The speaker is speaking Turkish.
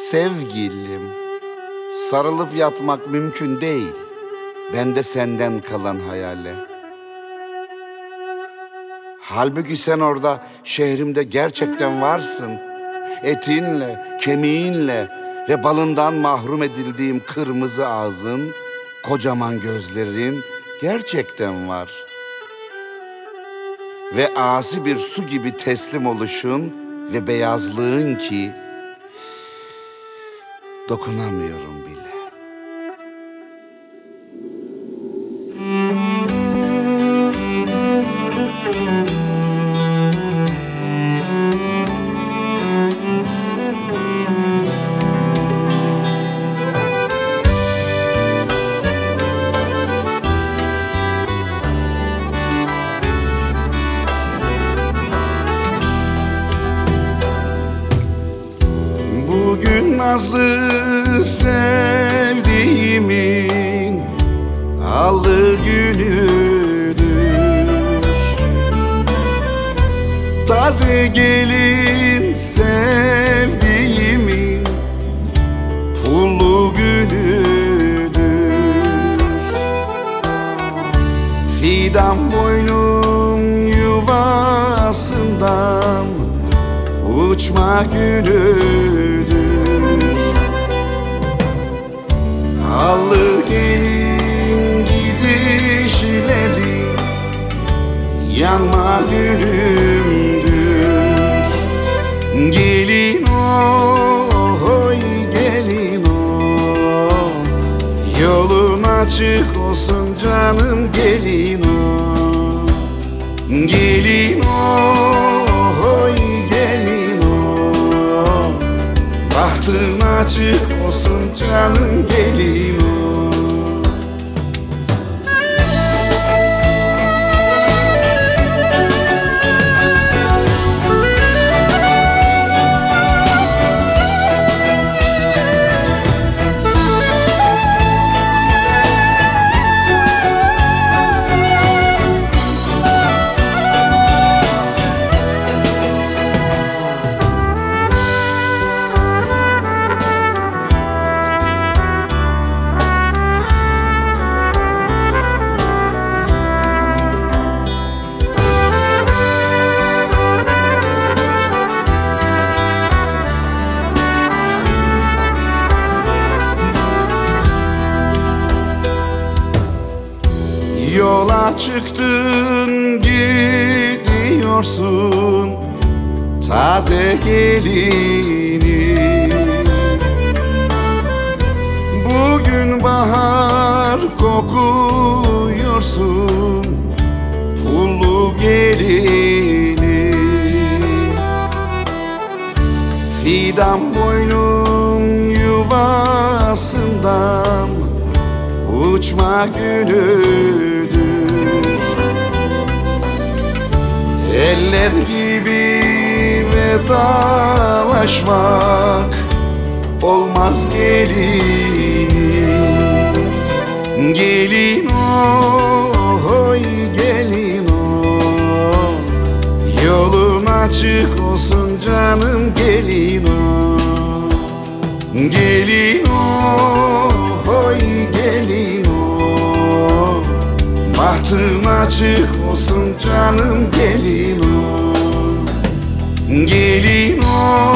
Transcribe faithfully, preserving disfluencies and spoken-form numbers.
Sevgilim, sarılıp yatmak mümkün değil. Ben de senden kalan hayale. Halbuki sen orada şehrimde gerçekten varsın. Etinle, kemiğinle ve balından mahrum edildiğim kırmızı ağzın, kocaman gözlerin gerçekten var. Ve asi bir su gibi teslim oluşun ve beyazlığın ki dokunamıyorum bile. Bugün nazlı sevdiğimin allı günüdür. Taze gelin sevdiğimin pullu günüdür. Fidan boynum yuvasından uçma günüdür. Allı gelin gidişleri yanma günümdür. Gelin oy gelin o, yolun açık olsun canım gelin o. Gelin oy gelin o, bahtın açık olsun canım gelin o. Yola çıktın gidiyorsun taze gelini. Bugün bahar kokuyorsun pullu gelini. Fidan boynum yuvasından uçma günüdür. Eller gibi vedalaşmak olmaz gelinim. Gelin oy gelin o, yolun açık olsun canım gelin o. Gelin oy gelin o, bahtın açık olsun canım gelin o. Gelin o